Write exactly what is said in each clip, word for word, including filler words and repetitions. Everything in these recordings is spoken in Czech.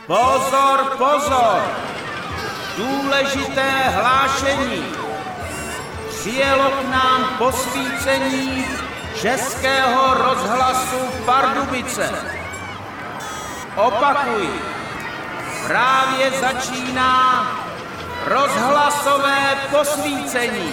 Pozor, pozor! Důležité hlášení. Přijelo k nám posvícení Českého rozhlasu Pardubice. Opakuji, právě začíná rozhlasové posvícení.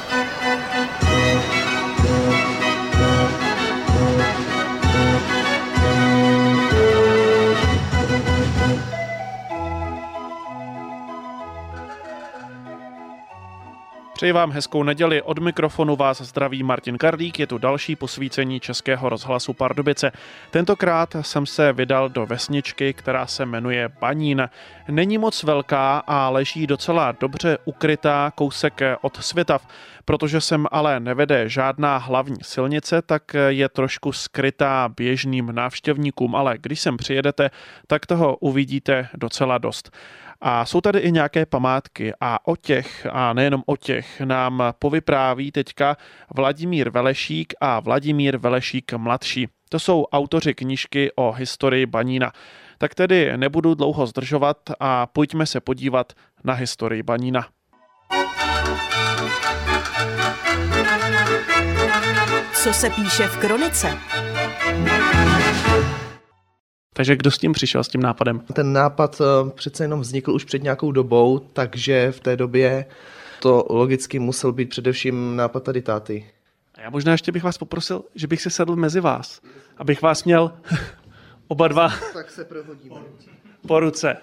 Přeji vám hezkou neděli, od mikrofonu vás zdraví Martin Karlík, je tu další posvícení Českého rozhlasu Pardubice. Tentokrát jsem se vydal do vesničky, která se jmenuje Banín. Není moc velká a leží docela dobře ukrytá kousek od Svitav. Protože sem ale nevede žádná hlavní silnice, tak je trošku skrytá běžným návštěvníkům, ale když sem přijedete, tak toho uvidíte docela dost. A jsou tady i nějaké památky a o těch, a nejenom o těch, nám povypráví teďka Vladimír Velešík a Vladimír Velešík mladší. To jsou autoři knížky o historii Banína. Tak tedy nebudu dlouho zdržovat a pojďme se podívat na historii Banína. Co se píše v kronice? Takže kdo s tím přišel, s tím nápadem? Ten nápad přece jenom vznikl už před nějakou dobou, takže v té době to logicky musel být především nápad tady táty. A já možná ještě bych vás poprosil, že bych se sedl mezi vás, abych vás měl oba dva tak se prohodíme. po ruce.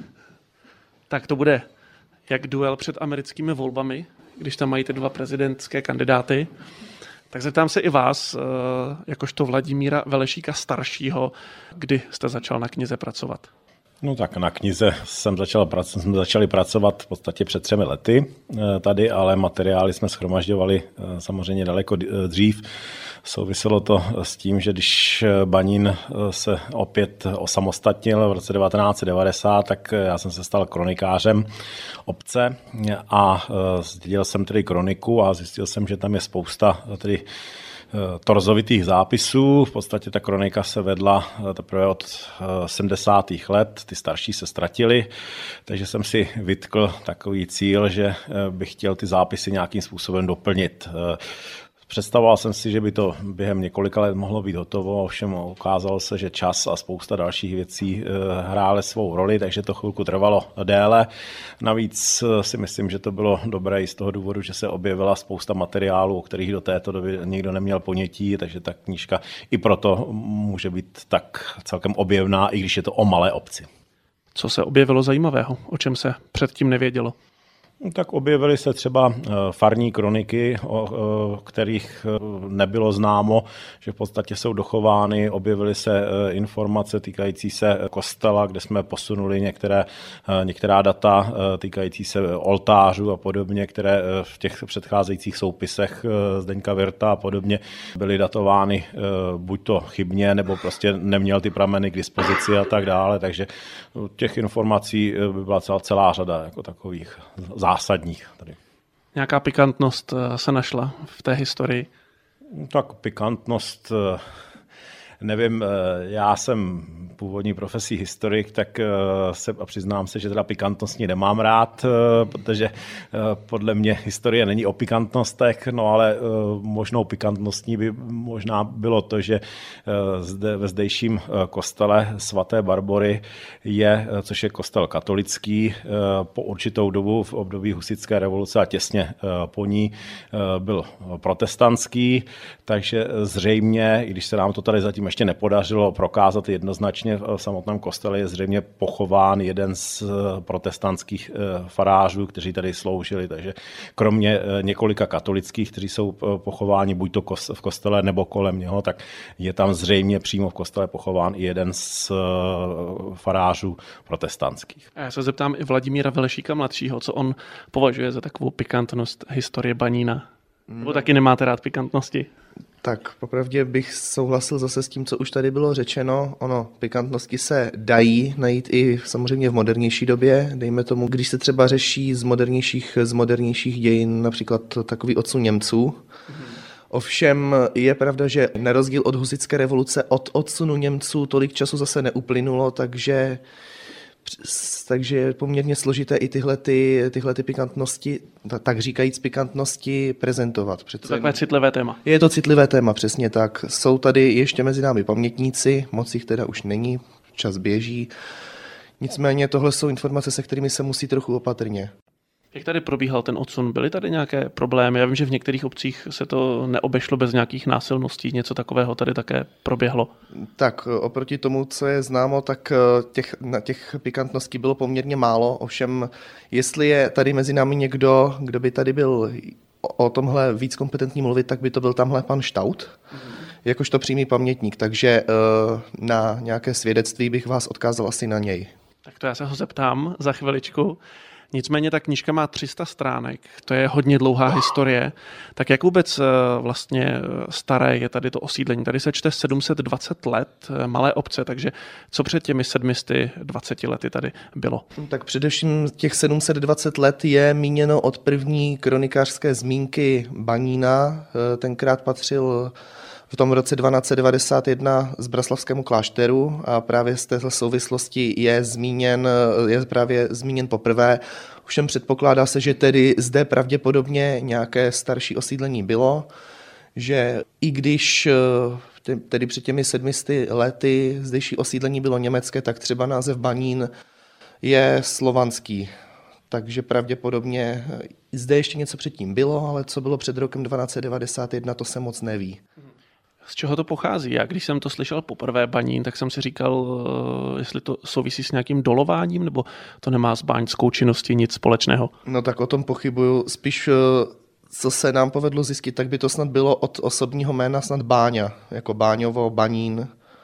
Tak to bude jak duel před americkými volbami, když tam mají ty dva prezidentské kandidáty. Tak zeptám se i vás, jakožto Vladimíra Velešíka staršího, kdy jste začal na knize pracovat? No tak na knize jsem začal pracovat, jsme začali pracovat v podstatě před třemi lety tady, ale materiály jsme shromažďovali samozřejmě daleko dřív. Souviselo to s tím, že když Banín se opět osamostatnil v roce devatenáct set devadesát, tak já jsem se stal kronikářem obce a zdědil jsem tedy kroniku a zjistil jsem, že tam je spousta tedy torzovitých zápisů. V podstatě ta kronika se vedla teprve od sedmdesátých let, ty starší se ztratily, takže jsem si vytkl takový cíl, že bych chtěl ty zápisy nějakým způsobem doplnit. Představoval jsem si, že by to během několika let mohlo být hotovo, ovšem ukázalo se, že čas a spousta dalších věcí hrály svou roli, takže to chvilku trvalo déle. Navíc si myslím, že to bylo dobré i z toho důvodu, že se objevila spousta materiálů, o kterých do této doby nikdo neměl ponětí, takže ta knížka i proto může být tak celkem objevná, i když je to o malé obci. Co se objevilo zajímavého, o čem se předtím nevědělo? Tak objevily se třeba farní kroniky, o kterých nebylo známo, že v podstatě jsou dochovány. Objevily se informace týkající se kostela, kde jsme posunuli některé, některá data týkající se oltářů a podobně, které v těch předcházejících soupisech Zdeňka Virta a podobně byly datovány buď to chybně, nebo prostě neměl ty prameny k dispozici a tak dále. Takže těch informací by byla celá, celá řada jako takových zásadních tady. Nějaká pikantnost se našla v té historii? Tak pikantnost, nevím, já jsem původní profesí historik, tak se a přiznám se, že teda pikantnostní nemám rád, protože podle mě historie není o pikantnostech, no ale možnou pikantnostní by možná bylo to, že zde ve zdejším kostele svaté Barbory je, což je kostel katolický, po určitou dobu v období husitské revoluce a těsně po ní byl protestantský, takže zřejmě, i když se nám to tady zatím ještě nepodařilo prokázat jednoznačně, v samotném kostele je zřejmě pochován jeden z protestantských farářů, kteří tady sloužili, takže kromě několika katolických, kteří jsou pochováni buď to v kostele nebo kolem něho, tak je tam zřejmě přímo v kostele pochován i jeden z farářů protestantských. A já se zeptám i Vladimíra Velešíka mladšího, co on považuje za takovou pikantnost historie Banína. Nebo taky nemáte rád pikantnosti? Tak popravdě bych souhlasil zase s tím, co už tady bylo řečeno. Ono, pikantnosti se dají najít i samozřejmě v modernější době. Dejme tomu, když se třeba řeší z modernějších, z modernějších dějin například takový odsun Němců. Mhm. Ovšem je pravda, že na rozdíl od husitské revoluce od odsunu Němců tolik času zase neuplynulo, takže takže je poměrně složité i tyhle, ty, tyhle ty pikantnosti, tak říkajíc pikantnosti, prezentovat. To je takové citlivé téma. Je to citlivé téma, přesně tak. Jsou tady ještě mezi námi pamětníci, moc jich teda už není, čas běží. Nicméně tohle jsou informace, se kterými se musí trochu opatrně. Jak tady probíhal ten odsun? Byly tady nějaké problémy? Já vím, že v některých obcích se to neobešlo bez nějakých násilností. Něco takového tady také proběhlo. Tak oproti tomu, co je známo, tak těch, na těch pikantností bylo poměrně málo. Ovšem, jestli je tady mezi námi někdo, kdo by tady byl o tomhle víc kompetentní mluvit, tak by to byl tamhle pan Štaut, mm-hmm. jakožto přímý pamětník. Takže na nějaké svědectví bych vás odkázal asi na něj. Tak to já se ho zeptám za chviličku. Nicméně ta knížka má tři sta stránek, to je hodně dlouhá historie. Tak jak vůbec vlastně staré je tady to osídlení? Tady se čte sedm set dvacet let, malé obce, takže co před těmi sedm set dvaceti lety tady bylo? Tak především těch sedm set dvacet let je míněno od první kronikářské zmínky Banína, tenkrát patřil v tom roce dvanáct set devadesát jedna Zbraslavskému klášteru a právě z této souvislosti je zmíněn, je právě zmíněn poprvé. Ovšem předpokládá se, že tedy zde pravděpodobně nějaké starší osídlení bylo, že i když tedy před těmi sedmisty lety zdejší osídlení bylo německé, tak třeba název Banín je slovanský. Takže pravděpodobně zde ještě něco předtím bylo, ale co bylo před rokem dvanáct set devadesát jedna, to se moc neví. Z čeho to pochází? Já když jsem to slyšel poprvé Banín, tak jsem si říkal, jestli to souvisí s nějakým dolováním, nebo to nemá s báňskou činností nic společného. No tak o tom pochybuju. Spíš, co se nám povedlo zjistit, tak by to snad bylo od osobního jména snad Báňa, jako Báňovo, Banín.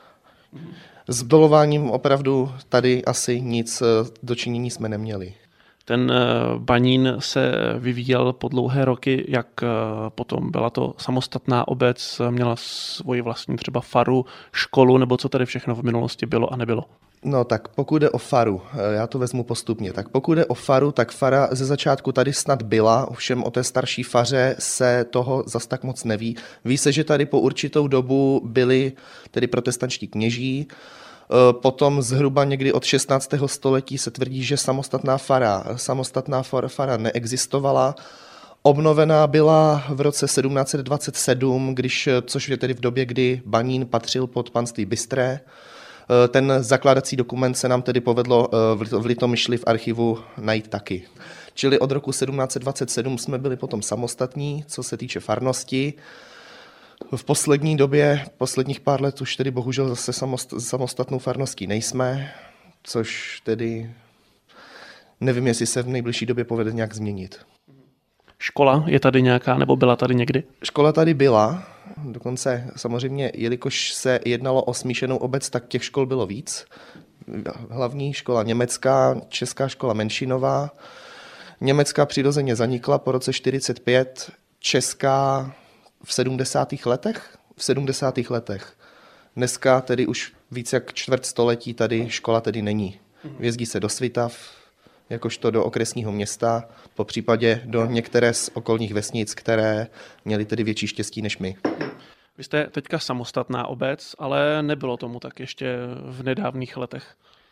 S dolováním opravdu tady asi nic dočinění jsme neměli. Ten Banín se vyvíjel po dlouhé roky, jak potom byla to samostatná obec, měla svoji vlastní třeba faru, školu, nebo co tady všechno v minulosti bylo a nebylo? No tak pokud jde o faru, já to vezmu postupně, tak pokud jde o faru, tak fara ze začátku tady snad byla, ovšem o té starší faře se toho zas tak moc neví. Ví se, že tady po určitou dobu byli tedy protestančtí kněží. Potom zhruba někdy od šestnáctého století se tvrdí, že samostatná fara, samostatná fara neexistovala. Obnovená byla v roce sedmnáct set dvacet sedm, když, což je tedy v době, kdy Banín patřil pod panství Bystré. Ten zakládací dokument se nám tedy povedlo v Litomyšli v archivu najít taky. Čili od roku sedmnáct set dvacet sedm jsme byli potom samostatní, co se týče farnosti. V poslední době, posledních pár let už tedy bohužel zase samostatnou farností nejsme, což tedy nevím, jestli se v nejbližší době povede nějak změnit. Škola je tady nějaká, nebo byla tady někdy? Škola tady byla, dokonce samozřejmě, jelikož se jednalo o smíšenou obec, tak těch škol bylo víc. Hlavní škola německá, česká škola menšinová. Německá přirozeně zanikla po roce čtyřicet pět, česká v sedmdesátých letech? V sedmdesátých letech. Dneska tedy už víc jak čtvrt století tady škola tedy není. Jezdí se do Svitav, jakožto do okresního města, po případě do některé z okolních vesnic, které měly tedy větší štěstí než my. Vy jste teďka samostatná obec, ale nebylo tomu tak ještě v nedávných letech.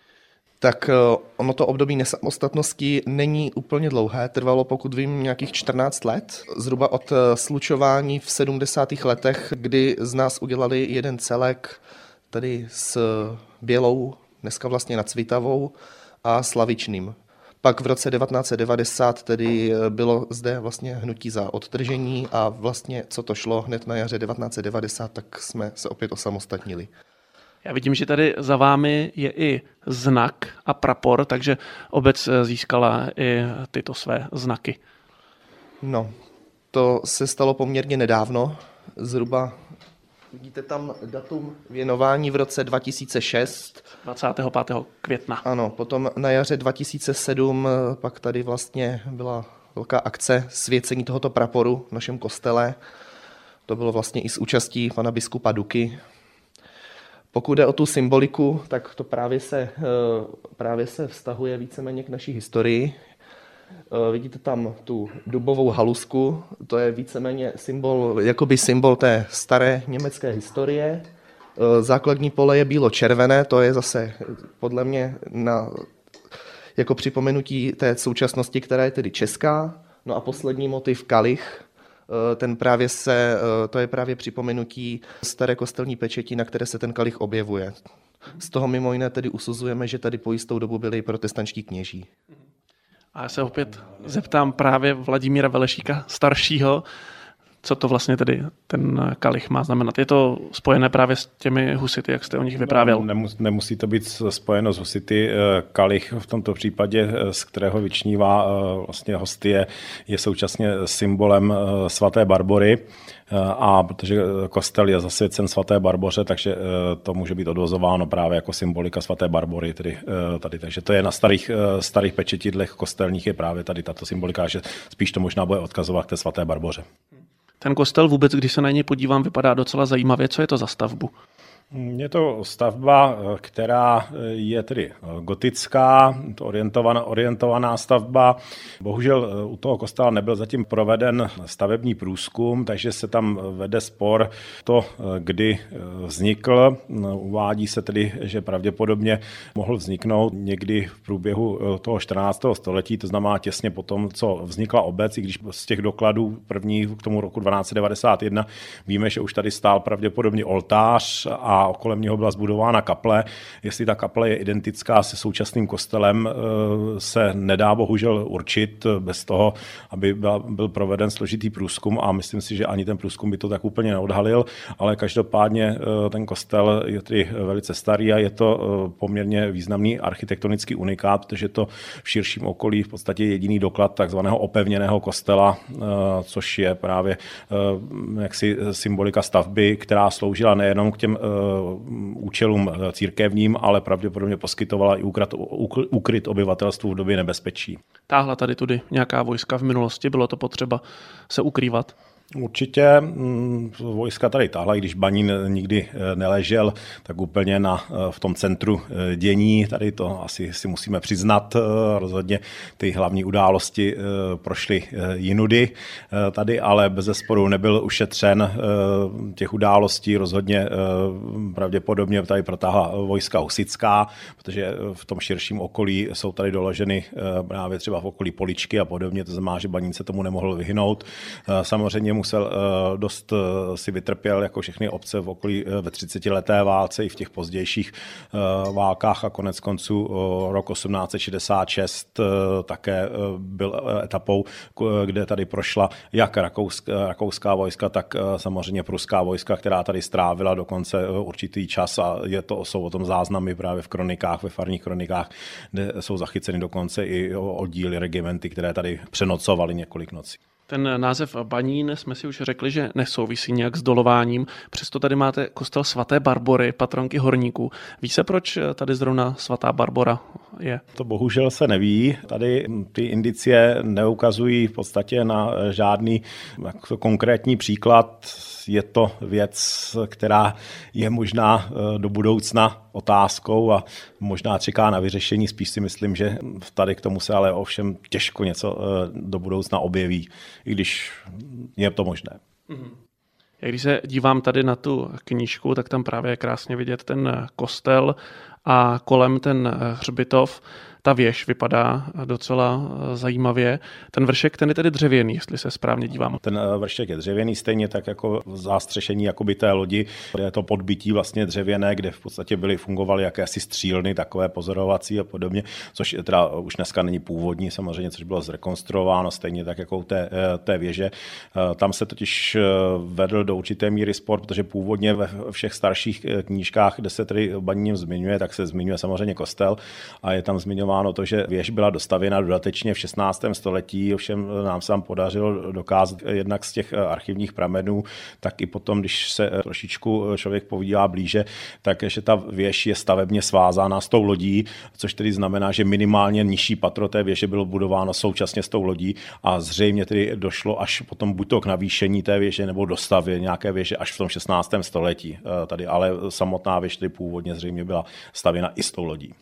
Tak ono to období nesamostatnosti není úplně dlouhé, trvalo, pokud vím, nějakých čtrnáct let, zhruba od slučování v sedmdesátých letech, kdy z nás udělali jeden celek tady s Bělou, dneska vlastně nad Svitavou, a Slavičným. Pak v roce devatenáct set devadesát tedy bylo zde vlastně hnutí za odtržení a vlastně co to šlo hned na jaře devatenáct set devadesát, tak jsme se opět osamostatnili. Já vidím, že tady za vámi je i znak a prapor, takže obec získala i tyto své znaky. No, to se stalo poměrně nedávno, zhruba, vidíte tam datum věnování v roce dva tisíce šest. dvacátého pátého května. Ano, potom na jaře dva tisíce sedm pak tady vlastně byla velká akce svěcení tohoto praporu v našem kostele. To bylo vlastně i s účastí pana biskupa Duky. Pokud jde o tu symboliku, tak to právě se, právě se vztahuje víceméně k naší historii. Vidíte tam tu dubovou halusku, to je víceméně symbol, jakoby symbol té staré německé historie. Základní pole je bílo-červené, to je zase podle mě na jako připomenutí té současnosti, která je tedy česká. No a poslední motiv kalich, ten právě se, to je právě připomenutí staré kostelní pečeti, na které se ten kalich objevuje. Z toho mimo jiné tedy usuzujeme, že tady po jistou dobu byli protestančtí kněží. A já se opět zeptám právě Vladimíra Velešíka staršího, co to vlastně tedy ten kalich má znamenat. Je to spojené právě s těmi husity, jak jste o nich vyprávěl? No, nemus, nemusí to být spojeno s husity. Kalich v tomto případě, z kterého vyčnívá vlastně hostie, je současně symbolem svaté Barbory. A protože kostel je zasvěcen svaté Barboře, takže to může být odvozováno právě jako symbolika svaté Barbory. Tedy tady. Takže to je na starých, starých pečetidlech kostelních je právě tady tato symbolika, že spíš to možná bude odkazovat k té svaté Barboře. Ten kostel vůbec, když se na něj podívám, vypadá docela zajímavě. Co je to za stavbu? Je to stavba, která je tedy gotická, to orientovaná, orientovaná stavba. Bohužel u toho kostela nebyl zatím proveden stavební průzkum, takže se tam vede spor to, kdy vznikl. Uvádí se tedy, že pravděpodobně mohl vzniknout někdy v průběhu toho čtrnáctého století, to znamená těsně po tom, co vznikla obec, i když z těch dokladů první k tomu roku dvanáct set devadesát jedna víme, že už tady stál pravděpodobně oltář a kolem něho byla zbudována kaple. Jestli ta kaple je identická se současným kostelem, se nedá bohužel určit bez toho, aby byl proveden složitý průzkum a myslím si, že ani ten průzkum by to tak úplně neodhalil, ale každopádně ten kostel je tedy velice starý a je to poměrně významný architektonický unikát, protože to v širším okolí v podstatě jediný doklad takzvaného opevněného kostela, což je právě jaksi symbolika stavby, která sloužila nejenom k těm účelům církevním, ale pravděpodobně poskytovala i úkryt obyvatelstvu v době nebezpečí. Táhla tady tudy nějaká vojska v minulosti, bylo to potřeba se ukrývat? Určitě vojska tady táhla, i když Banín nikdy neležel, tak úplně na, v tom centru dění, tady to asi si musíme přiznat, rozhodně ty hlavní události prošly jinudy tady, ale bezesporu nebyl ušetřen těch událostí, rozhodně pravděpodobně tady protáhla vojska husitská, protože v tom širším okolí jsou tady doloženy právě třeba v okolí Poličky a podobně, to znamená, že Banín se tomu nemohl vyhnout. Samozřejmě musel dost si vytrpěl jako všechny obce v okolí ve třicetileté válce i v těch pozdějších válkách a konec konců rok osmnáct set šedesát šest také byl etapou, kde tady prošla jak rakouská, rakouská vojska, tak samozřejmě pruská vojska, která tady strávila dokonce určitý čas a je to, jsou o tom záznamy právě v kronikách, ve farních kronikách, kde jsou zachyceny dokonce i oddíly, regimenty, které tady přenocovaly několik nocí. Ten název Banín jsme si už řekli, že nesouvisí nějak s dolováním, přesto tady máte kostel svaté Barbory, patronky horníků. Ví se, proč tady zrovna svatá Barbora je? To bohužel se neví. Tady ty indicie neukazují v podstatě na žádný jako konkrétní příklad. Je to věc, která je možná do budoucna otázkou a možná čeká na vyřešení. Spíš si myslím, že tady k tomu se ale ovšem těžko něco do budoucna objeví, i když je to možné. Mm-hmm. Já když se dívám tady na tu knížku, tak tam právě je krásně vidět ten kostel a kolem ten hřbitov. Ta věž vypadá docela zajímavě. Ten vršek, ten je tedy dřevěný, jestli se správně dívám. Ten vršek je dřevěný, stejně tak jako v zástřešení jakoby té lodi. Je to podbytí vlastně dřevěné, kde v podstatě byly fungovaly jakési střílny, takové pozorovací a podobně, což teda už dneska není původní, samozřejmě, což bylo zrekonstruováno, stejně tak jako u té, té věže. Tam se totiž vedl do určité míry spor, protože původně ve všech starších knížkách, kde se tedy Banín zmiňuje, tak se zmiňuje samozřejmě kostel a je tam zmiňován to, že věž byla dostavěna dodatečně v šestnáctém století, ovšem nám se tam podařilo dokázat jednak z těch archivních pramenů, tak i potom, když se trošičku člověk povídá blíže, takže ta věž je stavebně svázána s tou lodí, což tedy znamená, že minimálně nižší patro té věže bylo budováno současně s tou lodí a zřejmě tedy došlo až potom buď to k navýšení té věže nebo dostavě nějaké věže až v tom šestnáctém století tady, ale samotná věž tedy původně zřejmě byla stavěna i s tou lodí.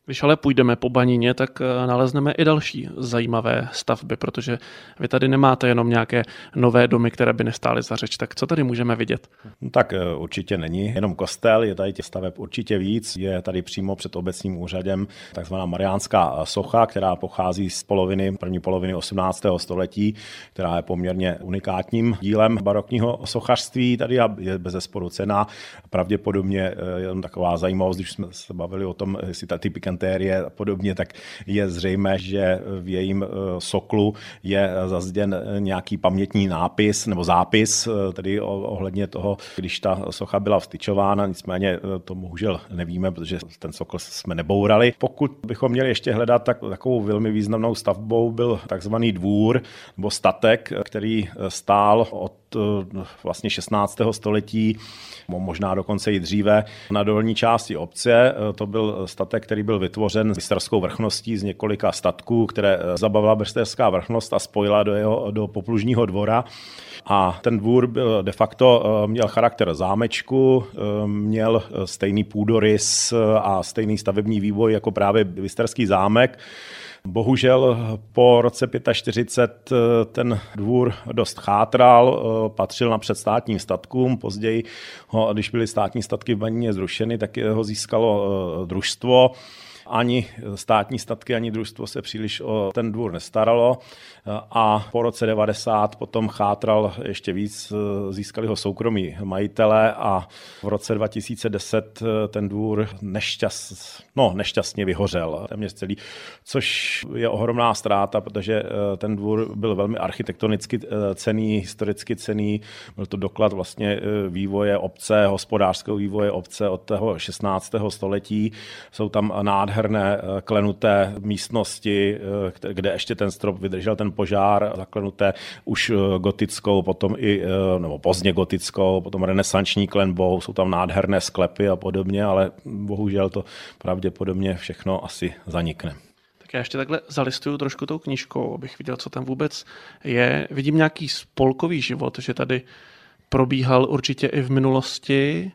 Když ale půjdeme po Baníně, tak nalezneme i další zajímavé stavby, protože vy tady nemáte jenom nějaké nové domy, které by nestály za řeč. Tak co tady můžeme vidět? No tak určitě není jenom kostel, je tady těch staveb určitě víc. Je tady přímo před obecním úřadem takzvaná Mariánská socha, která pochází z poloviny, první poloviny osmnáctého století, která je poměrně unikátním dílem barokního sochařství. Tady je bezesporu cenná. Pravděpodobně jenom taková zajímavost, když jsme se bavili o tom, jestli ta ty pikantérie a podobně, tak je zřejmé, že v jejím soklu je zazděn nějaký pamětní nápis nebo zápis, tedy ohledně toho, když ta socha byla vstyčována, nicméně to bohužel nevíme, protože ten sokl jsme nebourali. Pokud bychom měli ještě hledat, tak takovou velmi významnou stavbou byl takzvaný dvůr nebo statek, který stál od vlastně šestnáctého století, možná dokonce i dříve, na dolní části obce. To byl statek, který byl vytvořen mistrskou vrchností z několika statků, které zabavila brsterská vrchnost a spojila do jeho do poplužního dvora. A ten dvůr byl de facto měl charakter zámečku, měl stejný půdorys a stejný stavební vývoj jako právě Vysterský zámek. Bohužel po roce čtyřicet pět ten dvůr dost chátral, patřil napřed státním statkům, později, ho, když byly státní statky v Baníně zrušeny, tak ho získalo družstvo. Ani státní statky, ani družstvo se příliš o ten dvůr nestaralo a po roce devadesát potom chátral ještě víc, získali ho soukromí majitelé a v roce dva tisíce deset ten dvůr nešťast, no, nešťastně vyhořel téměř celý, což je ohromná ztráta, protože ten dvůr byl velmi architektonicky cenný, historicky cenný, byl to doklad vlastně vývoje obce, hospodářského vývoje obce od toho šestnáctého století, jsou tam nádherné klenuté místnosti, kde ještě ten strop vydržel ten požár, zaklenuté už gotickou, potom i, nebo pozdně gotickou, potom renesanční klenbou, jsou tam nádherné sklepy a podobně, ale bohužel to pravděpodobně všechno asi zanikne. Tak já ještě takhle zalistuju trošku tou knížkou, abych viděl, co tam vůbec je. Vidím nějaký spolkový život, že tady probíhal určitě i v minulosti.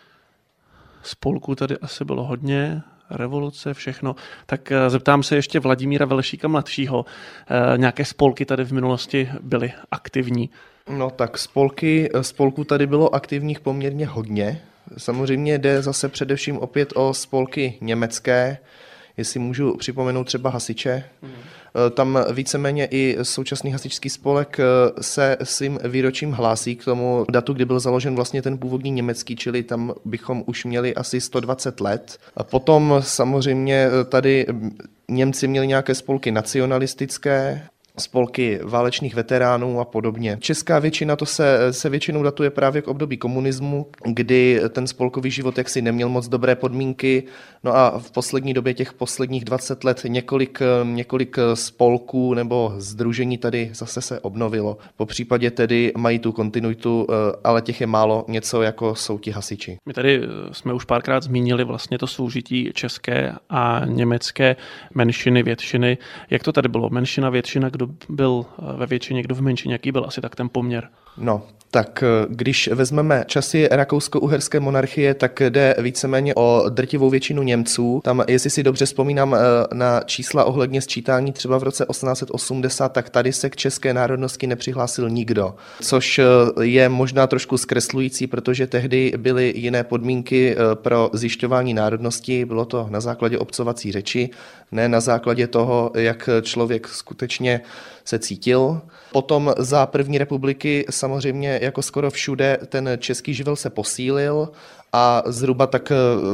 Spolků tady asi bylo hodně, revoluce, všechno. Tak zeptám se ještě Vladimíra Velešíka mladšího. Nějaké spolky tady v minulosti byly aktivní? No tak spolky, spolků tady bylo aktivních poměrně hodně. Samozřejmě jde zase především opět o spolky německé, jestli můžu připomenout třeba hasiče. Mm. Tam víceméně i současný hasičský spolek se svým výročím hlásí k tomu datu, kdy byl založen vlastně ten původní německý, čili tam bychom už měli asi sto dvacet let. A potom samozřejmě tady Němci měli nějaké spolky nacionalistické, spolky válečných veteránů a podobně. Česká většina to se, se většinou datuje právě k období komunismu, kdy ten spolkový život jaksi neměl moc dobré podmínky. No a v poslední době těch posledních dvacet let několik, několik spolků nebo sdružení tady zase se obnovilo. Po případě tedy mají tu kontinuitu, ale těch je málo, něco jako jsou ti hasiči. My tady jsme už párkrát zmínili vlastně to soužití české a německé menšiny, většiny. Jak to tady bylo? Menšina, většina, kdo byl ve většině, kdo v menšině, jaký byl asi tak ten poměr? No, tak když vezmeme časy rakousko-uherské monarchie, tak jde víceméně o drtivou většinu Němců. Tam, jestli si dobře vzpomínám na čísla ohledně sčítání třeba v roce osmnáct set osmdesát, tak tady se k české národnosti nepřihlásil nikdo, což je možná trošku zkreslující, protože tehdy byly jiné podmínky pro zjišťování národnosti, bylo to na základě obcovací řeči, ne na základě toho, jak člověk skutečně se cítil. Potom za první republiky samozřejmě jako skoro všude ten český živel se posílil a zhruba tak,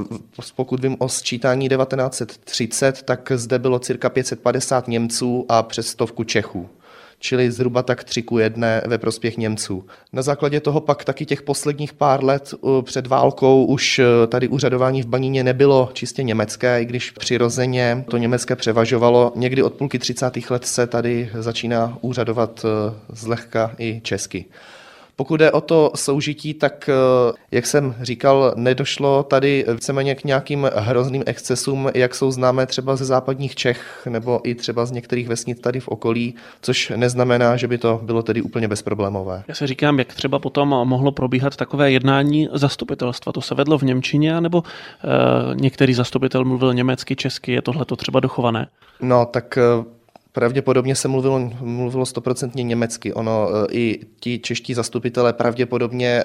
pokud vím o sčítání devatenáct set třicet, tak zde bylo cirka pět set padesát Němců a přes stovku Čechů. Čili zhruba tak tři ku jedné ve prospěch Němců. Na základě toho pak taky těch posledních pár let před válkou už tady úřadování v Baníně nebylo čistě německé, i když přirozeně to německé převažovalo. Někdy od půlky třicátých let se tady začíná úřadovat zlehka i česky. Pokud jde o to soužití, tak jak jsem říkal, nedošlo tady víceméně k nějakým hrozným excesům, jak jsou známé třeba ze západních Čech nebo i třeba z některých vesnic tady v okolí, což neznamená, že by to bylo tedy úplně bezproblémové. Já si říkám, jak třeba potom mohlo probíhat takové jednání zastupitelstva. To se vedlo v němčině, nebo e, některý zastupitel mluvil německy, česky, je tohle to třeba dochované? No, tak pravděpodobně se mluvilo, mluvilo stoprocentně německy. Ono i ti čeští zastupitelé pravděpodobně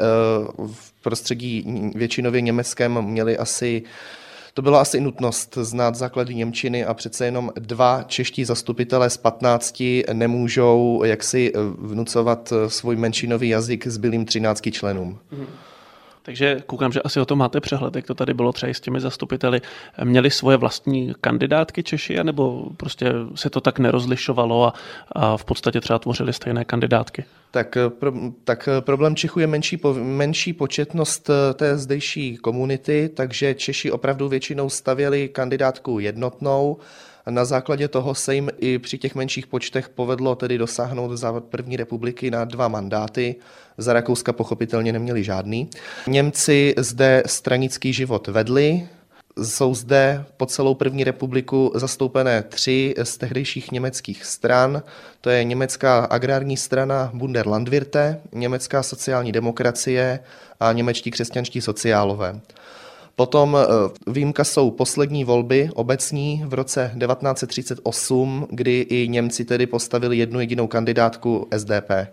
v prostředí většinově německém měli asi, to byla asi nutnost znát základy němčiny a přece jenom dva čeští zastupitelé z patnácti nemůžou jaksi vnucovat svůj menšinový jazyk zbylým třinácti členům. Mhm. Takže koukám, že asi o tom máte přehled, jak to tady bylo třeba s těmi zastupiteli. Měli svoje vlastní kandidátky Češi, anebo prostě se to tak nerozlišovalo a, a v podstatě třeba tvořili stejné kandidátky? Tak, pro, tak problém Čechů je menší, menší početnost té zdejší komunity, takže Češi opravdu většinou stavěli kandidátku jednotnou. Na základě toho se jim i při těch menších počtech povedlo tedy dosáhnout za první republiky na dva mandáty. Za Rakouska pochopitelně neměli žádný. Němci zde stranický život vedli. Jsou zde po celou první republiku zastoupené tři z tehdejších německých stran. To je německá agrární strana Bunderlandwirte, německá sociální demokracie a němečtí křesťanští sociálové. Potom výjimka jsou poslední volby obecní v roce devatenáct set třicet osm, kdy i Němci tedy postavili jednu jedinou kandidátku S D P.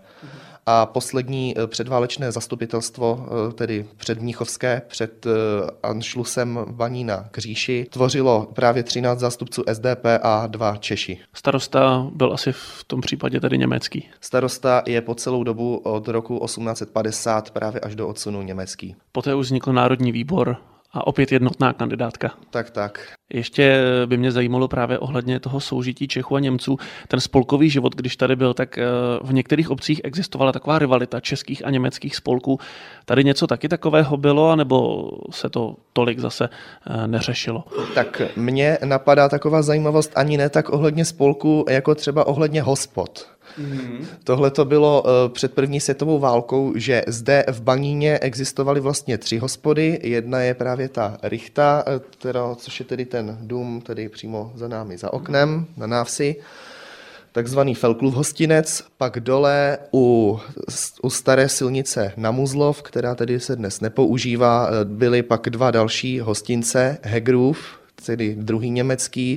A poslední předválečné zastupitelstvo, tedy předmnichovské, před Anšlusem Banína k říši, tvořilo právě třináct zástupců S D P a dva Češi. Starosta byl asi v tom případě tedy německý. Starosta je po celou dobu od roku osmnáct set padesát právě až do odsunu německý. Poté už vznikl Národní výbor a opět jednotná kandidátka. Tak, tak. Ještě by mě zajímalo právě ohledně toho soužití Čechů a Němců. Ten spolkový život, když tady byl, tak v některých obcích existovala taková rivalita českých a německých spolků. Tady něco taky takového bylo, anebo se to tolik zase neřešilo? Tak mně napadá taková zajímavost ani ne tak ohledně spolků, jako třeba ohledně hospod. Mm. Tohle to bylo uh, před první světovou válkou, že zde v Baníně existovaly vlastně tři hospody. Jedna je právě ta Richta, teda, což je tedy ten dům tedy přímo za námi, za oknem, na návsi. Takzvaný Felklův hostinec, pak dole u, u staré silnice na Muzlov, která tedy se dnes nepoužívá, byly pak dva další hostince, Hegrův, tedy druhý německý,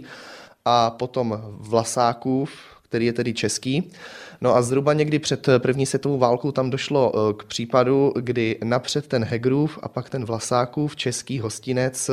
a potom Vlasákův, který je tedy český. No a zhruba někdy před první světovou válkou tam došlo k případu, kdy napřed ten Hegrův a pak ten Vlasákův český hostinec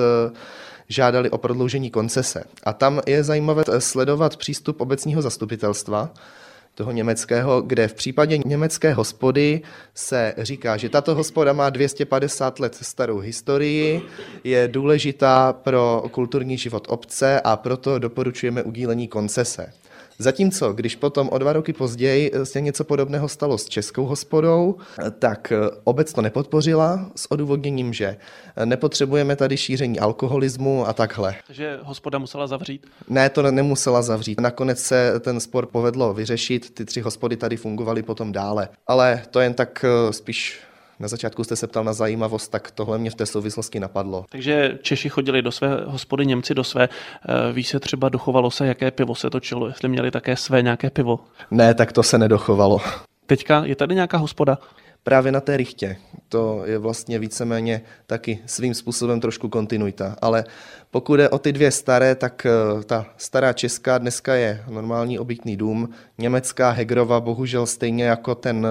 žádali o prodloužení koncese. A tam je zajímavé sledovat přístup obecního zastupitelstva, toho německého, kde v případě německé hospody se říká, že tato hospoda má dvě stě padesát let starou historii, je důležitá pro kulturní život obce a proto doporučujeme udílení koncese. Zatímco, když potom o dva roky později se něco podobného stalo s českou hospodou, tak obec to nepodpořila s odůvodněním, že nepotřebujeme tady šíření alkoholismu a takhle. Takže hospoda musela zavřít? Ne, to nemusela zavřít. Nakonec se ten spor povedlo vyřešit, ty tři hospody tady fungovaly potom dále. Ale to jen tak spíš... Na začátku jste se ptal na zajímavost, tak tohle mě v té souvislosti napadlo. Takže Češi chodili do své hospody, Němci do své. Ví se třeba, dochovalo se, jaké pivo se točilo, jestli měli také své nějaké pivo? Ne, tak to se nedochovalo. Teďka je tady nějaká hospoda? Právě na té Richtě. To je vlastně víceméně taky svým způsobem trošku kontinuita. Ale pokud je o ty dvě staré, tak ta stará česká dneska je normální obytný dům. Německá Hegrova, bohužel stejně jako ten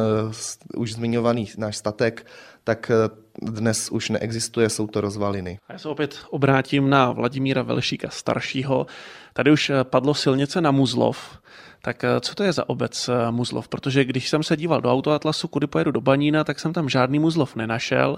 už zmiňovaný náš statek, tak dnes už neexistuje, jsou to rozvaliny. A já se opět obrátím na Vladimíra Velšíka staršího. Tady už padlo silnice na Muzlov. Tak co to je za obec Muzlov? Protože když jsem se díval do autoatlasu, kudy pojedu do Banína, tak jsem tam žádný Muzlov nenašel.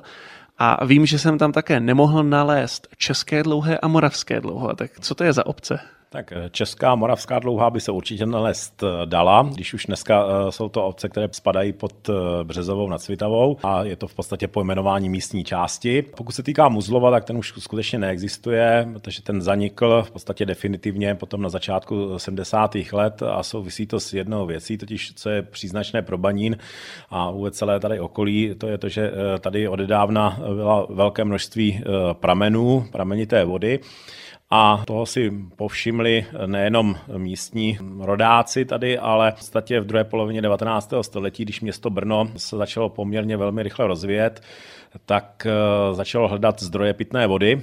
A vím, že jsem tam také nemohl nalézt české dlouhé a moravské dlouhé. Tak co to je za obce? Tak česká, moravská Dlouhá by se určitě nalézt dala, když už dneska jsou to obce, které spadají pod Březovou nad Svitavou a je to v podstatě pojmenování místní části. Pokud se týká Muzlova, tak ten už skutečně neexistuje, protože ten zanikl v podstatě definitivně potom na začátku sedmdesátých let a souvisí to s jednou věcí, totiž co je příznačné pro Banín a vůbec celé tady okolí, to je to, že tady odedávna bylo velké množství pramenů, pramenité vody. A toho si povšimli nejenom místní rodáci tady, ale v podstatě v druhé polovině devatenáctého století, když město Brno se začalo poměrně velmi rychle rozvíjet, tak začalo hledat zdroje pitné vody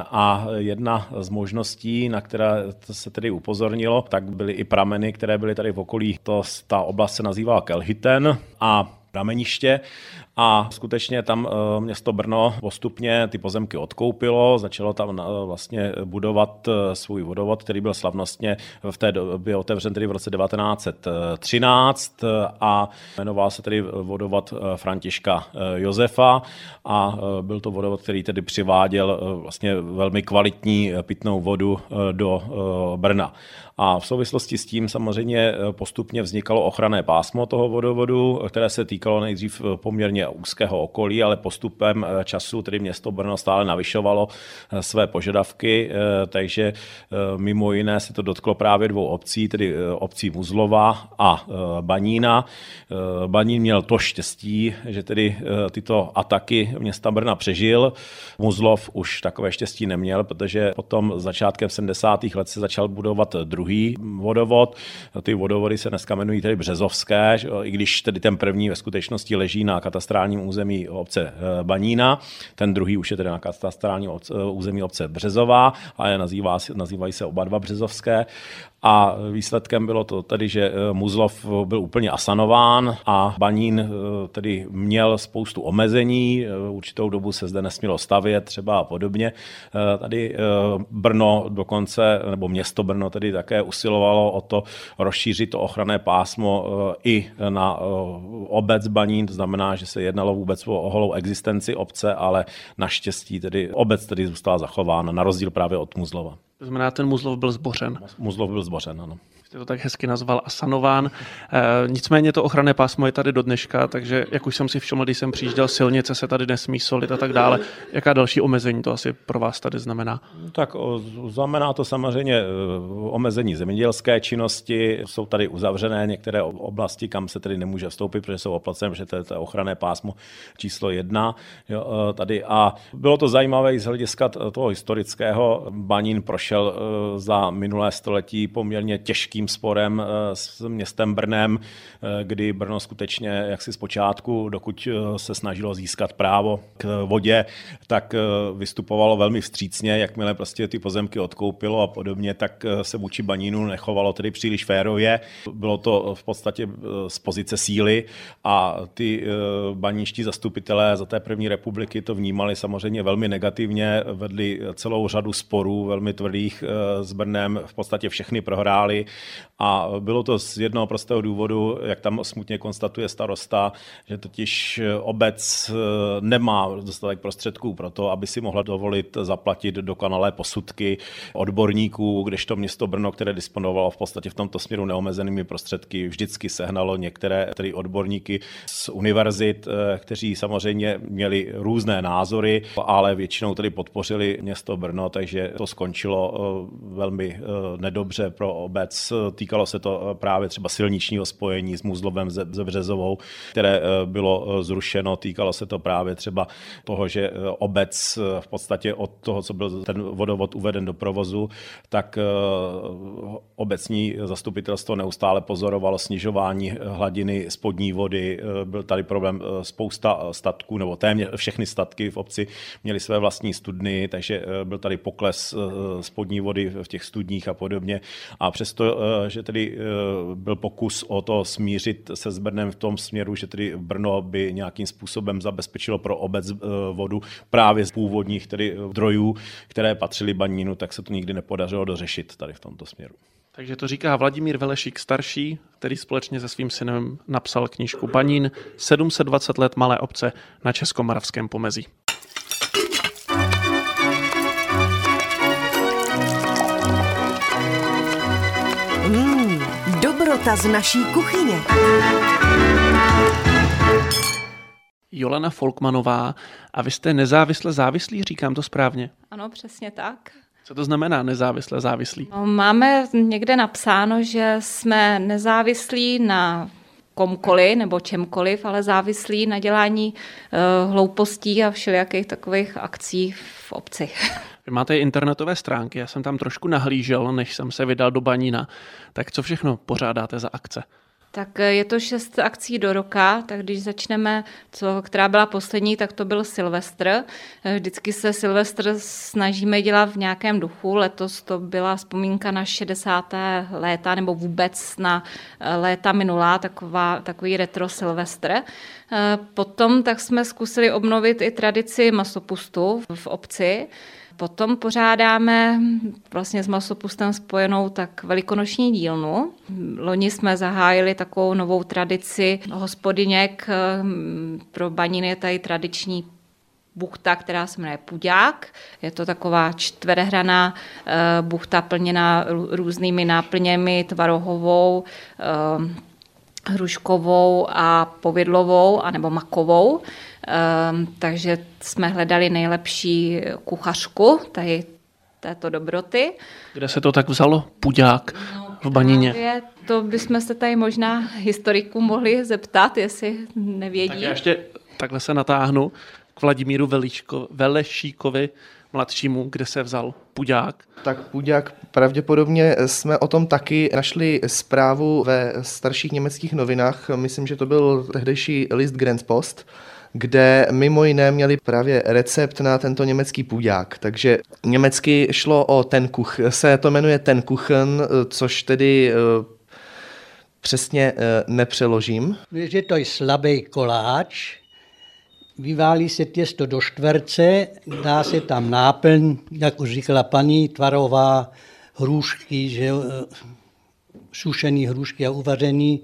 a jedna z možností, na které se tedy upozornilo, tak byly i prameny, které byly tady v okolí. To, ta oblast se nazývala Kelhyten a prameniště a skutečně tam město Brno postupně ty pozemky odkoupilo, začalo tam vlastně budovat svůj vodovod, který byl slavnostně v té době otevřen tedy v roce devatenáct set třináct a jmenoval se tedy vodovod Františka Josefa a byl to vodovod, který tedy přiváděl vlastně velmi kvalitní pitnou vodu do Brna. A v souvislosti s tím samozřejmě postupně vznikalo ochranné pásmo toho vodovodu, které se týkalo nejdřív poměrně úzkého okolí, ale postupem času tedy město Brno stále navyšovalo své požadavky, takže mimo jiné se to dotklo právě dvou obcí, tedy obcí Muzlova a Banína. Banín měl to štěstí, že tedy tyto ataky města Brna přežil. Muzlov už takové štěstí neměl, protože potom začátkem sedmdesátých let se začal budovat druhý vodovod. Ty vodovody se dneska jmenují tedy Březovské, i když tedy ten první ve skutečnosti leží na katastrálním území obce Banína, ten druhý už je tedy na katastrálním území obce Březová, ale nazývá, nazývají se oba dva Březovské. A výsledkem bylo to tedy, že Muzlov byl úplně asanován a Banín tedy měl spoustu omezení, určitou dobu se zde nesmělo stavět třeba a podobně. Tady Brno dokonce, nebo město Brno tedy také usilovalo o to rozšířit to ochranné pásmo i na obec Banín, to znamená, že se jednalo vůbec o holou existenci obce, ale naštěstí tedy obec tedy zůstala zachována, na rozdíl právě od Muzlova. To znamená, ten Muzlov byl zbořen. Muzlov byl zbořen, ano. Jste to tak hezky nazval a sanován. E, nicméně to ochranné pásmo je tady do dneška, takže jak už jsem si všiml, když jsem přijížděl, silnice se tady nesmí solit a tak dále. Jaká další omezení to asi pro vás tady znamená? Tak o, znamená to samozřejmě omezení zemědělské činnosti. Jsou tady uzavřené některé oblasti, kam se tedy nemůže vstoupit, protože jsou oplacené, protože to je to ochranné pásmo číslo jedna. Jo, tady. A bylo to zajímavé i z hlediska toho historického. Banín prošel za minulé století poměrně těžký sporem s městem Brnem, kdy Brno skutečně jaksi zpočátku, dokud se snažilo získat právo k vodě, tak vystupovalo velmi vstřícně, jakmile prostě ty pozemky odkoupilo a podobně, tak se vůči Banínu nechovalo tedy příliš férově. Bylo to v podstatě z pozice síly a ty baníští zastupitelé za té první republiky to vnímali samozřejmě velmi negativně, vedli celou řadu sporů velmi tvrdých s Brnem, v podstatě všechny prohráli. A bylo to z jednoho prostého důvodu, jak tam smutně konstatuje starosta, že totiž obec nemá dostatek prostředků pro to, aby si mohla dovolit zaplatit dokonalé posudky odborníků, kdežto město Brno, které disponovalo v podstatě v tomto směru neomezenými prostředky, vždycky sehnalo některé tedy odborníky z univerzit, kteří samozřejmě měli různé názory, ale většinou tedy podpořili město Brno, takže to skončilo velmi nedobře pro obec. Týkalo se to právě třeba silničního spojení s Muzlovem ze Březovou, které bylo zrušeno. Týkalo se to právě třeba toho, že obec v podstatě od toho, co byl ten vodovod uveden do provozu, tak obecní zastupitelstvo neustále pozorovalo snižování hladiny spodní vody. Byl tady problém, spousta statků, nebo téměř všechny statky v obci měly své vlastní studny, takže byl tady pokles spodní vody v těch studních a podobně. A přesto, že tedy byl pokus o to smířit se s Brnem v tom směru, že tedy Brno by nějakým způsobem zabezpečilo pro obec vodu právě z původních tedy zdrojů, které patřily Banínu, tak se to nikdy nepodařilo dořešit tady v tomto směru. Takže to říká Vladimír Velešík starší, který společně se svým synem napsal knížku Banín, sedm set dvacet let malé obce na Českomoravském pomezí. Porota z naší kuchyně. Jolana Folkmanová, a vy jste nezávisle závislí, říkám to správně? Ano, přesně tak. Co to znamená nezávisle závislí? No, máme někde napsáno, že jsme nezávislí na komkoliv nebo čemkoliv, ale závislí na dělání uh, hloupostí a všelijakých takových akcí v obci. Vy máte internetové stránky, já jsem tam trošku nahlížel, než jsem se vydal do Banína. Tak co všechno pořádáte za akce? Tak je to šest akcí do roka, tak když začneme, co, která byla poslední, tak to byl Silvestr. Vždycky se Silvestr snažíme dělat v nějakém duchu. Letos to byla vzpomínka na šedesátá léta nebo vůbec na léta minulá, taková, takový retro Silvestr. Potom tak jsme zkusili obnovit i tradici masopustu v obci. Potom pořádáme vlastně s masopustem spojenou tak velikonoční dílnu. Loni jsme zahájili takovou novou tradici hospodyněk. Pro Banín je tady tradiční buchta, která se jmenuje Puďák. Je to taková čtverehraná buchta plněná různými náplněmi, tvarohovou, hruškovou a povidlovou, anebo makovou. Um, takže jsme hledali nejlepší kuchařku tady této dobroty. Kde se to tak vzalo? Puďák v Baníně. Právě to bychom se tady možná historiků mohli zeptat, jestli nevědí. Tak já ještě takhle se natáhnu k Vladimíru Veličko, Velešíkovi mladšímu, kde se vzal Puďák. Tak Puďák, pravděpodobně jsme o tom taky našli zprávu ve starších německých novinách, myslím, že to byl tehdejší list Grenzpost, kde mimo jiné měli právě recept na tento německý Puďák. Takže německy šlo o Tenkuch, se to jmenuje Tenkuchen, což tedy přesně nepřeložím. Že to je slabý koláč, vyválí se těsto do čtverce, dá se tam náplň, jak už říkala paní, tvarová, hrušky, že, sušený hrušky a uvařený.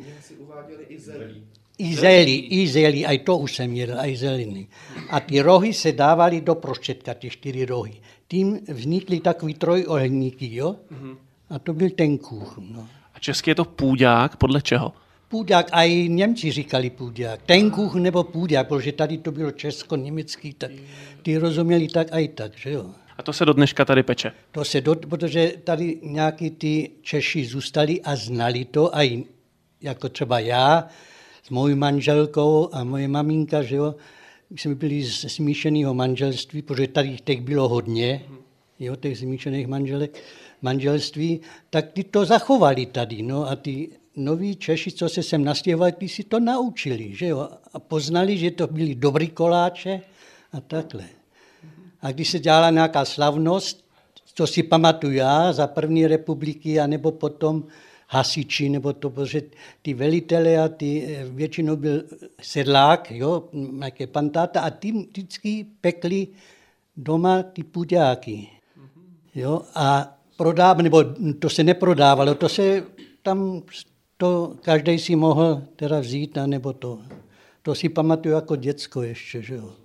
I zelí, i zelí, aj to už jsem jedl, aj zeliny. A ty rohy se dávaly do prostředka, ty čtyři rohy. Tím vznikly takový trojohníky, jo? Mm-hmm. A to byl ten kuch. No. A česky je to Půďák, podle čeho? Půďák, a i Němci říkali Půďák. Ten kuch nebo Půďák, protože tady to bylo česko-německý, tak ty rozuměli tak a i tak, že jo? A to se do dneška tady peče? To se do, protože tady nějaký ty Češi zůstali a znali to, a i jako třeba já, s mojí manželkou a moje maminka, že jo, jsme byli z smíšeného manželství, protože tady těch bylo hodně, jo, těch smíšených manželek, manželství, tak ty to zachovali tady, no, a ty noví Češi, co se sem nastěhovali, ty si to naučili, že jo, a poznali, že to byly dobrý koláče a takhle. A když se dělala nějaká slavnost, co si pamatuju já za první republiky, anebo potom hasiči, nebo to, protože ty velitele a ty většinou byl sedlák, jo, nějaké pantáta, a ty vždycky pekli doma ty puďáky. Jo, a prodávali, nebo to se neprodávalo, to se tam, to každý si mohl teda vzít, nebo to. To si pamatuju jako děcko ještě, že jo.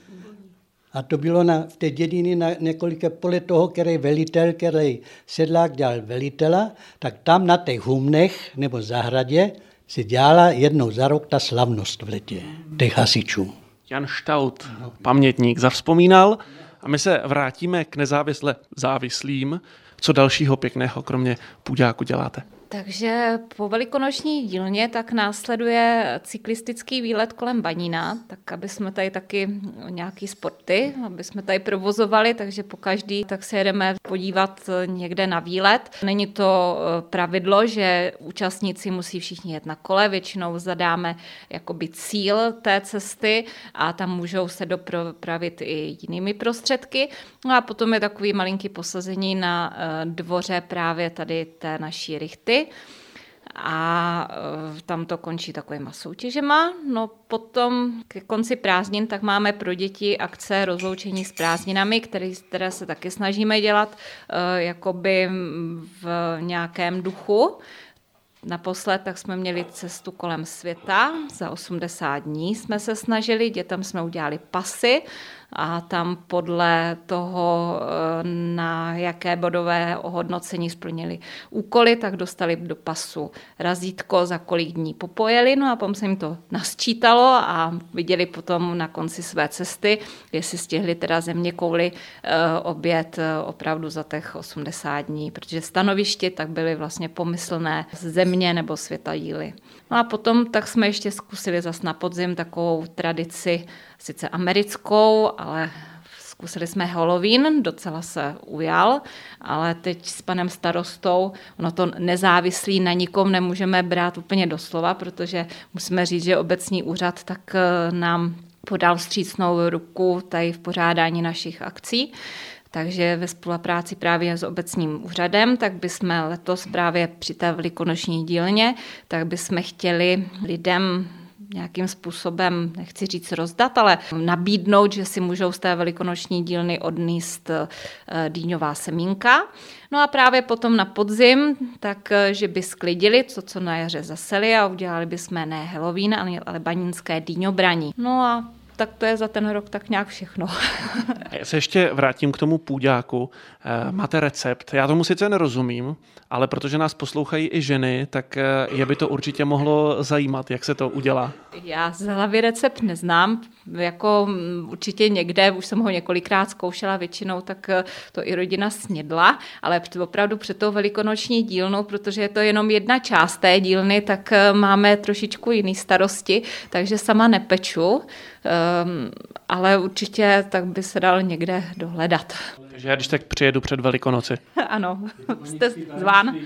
A to bylo na, v té dědině na několika podle toho, který velitel, který sedlák dělal velitela, tak tam na těch humnech nebo zahradě se dělala jednou za rok ta slavnost v letě těch hasičů. Jan Štaut, pamětník, zavzpomínal, a my se vrátíme k nezávisle závislým. Co dalšího pěkného, kromě Puďáku, děláte? Takže po velikonoční dílně tak následuje cyklistický výlet kolem Banína, tak aby jsme tady taky nějaký sporty, aby jsme tady provozovali, takže po každý tak se jedeme podívat někde na výlet. Není to pravidlo, že účastníci musí všichni jet na kole, většinou zadáme jakoby cíl té cesty a tam můžou se dopravit i jinými prostředky. No a potom je takový malinký posazení na dvoře právě tady té naší rychty. A tam to končí takovýma soutěžema. No potom ke konci prázdnin tak máme pro děti akce rozloučení s prázdninami, které, které se taky snažíme dělat jakoby v nějakém duchu. Naposled tak jsme měli cestu kolem světa, za osmdesát dní jsme se snažili, dětem jsme udělali pasy, a tam podle toho, na jaké bodové ohodnocení splnili úkoly, tak dostali do pasu razítko, za kolik dní popojeli, no a potom se jim to nasčítalo a viděli potom na konci své cesty, jestli stihli teda země kouli obět opravdu za těch osmdesát dní, protože stanoviště tak byly vlastně pomyslné země nebo světadíly. No a potom tak jsme ještě zkusili zas na podzim takovou tradici, sice americkou, ale zkusili jsme Halloween, docela se ujal, ale teď s panem starostou, ono to nezávislý na nikom nemůžeme brát úplně doslova, protože musíme říct, že obecní úřad tak nám podal vstřícnou ruku tady v pořádání našich akcí. Takže ve spolupráci právě s obecním úřadem, tak bychom letos právě při té velikonoční dílně, tak bychom chtěli lidem nějakým způsobem, nechci říct rozdat, ale nabídnout, že si můžou z té velikonoční dílny odníst dýňová semínka. No a právě potom na podzim, tak že by sklidili to, co na jaře zaseli a udělali bychom ne Halloween, ale banínské dýňobraní. No a tak to je za ten rok tak nějak všechno. Já se ještě vrátím k tomu půďáku. Máte recept? Já tomu sice nerozumím, ale protože nás poslouchají i ženy, tak je by to určitě mohlo zajímat, jak se to udělá. Já z hlavy recept neznám, jako určitě někde, už jsem ho několikrát zkoušela většinou, tak to i rodina snědla, ale opravdu před tou velikonoční dílnou, protože je to jenom jedna část té dílny, tak máme trošičku jiný starosti, takže sama nepeču, um, ale určitě tak by se dal někde dohledat. Takže já když tak přijedu před Velikonoci. Ano, jste zván.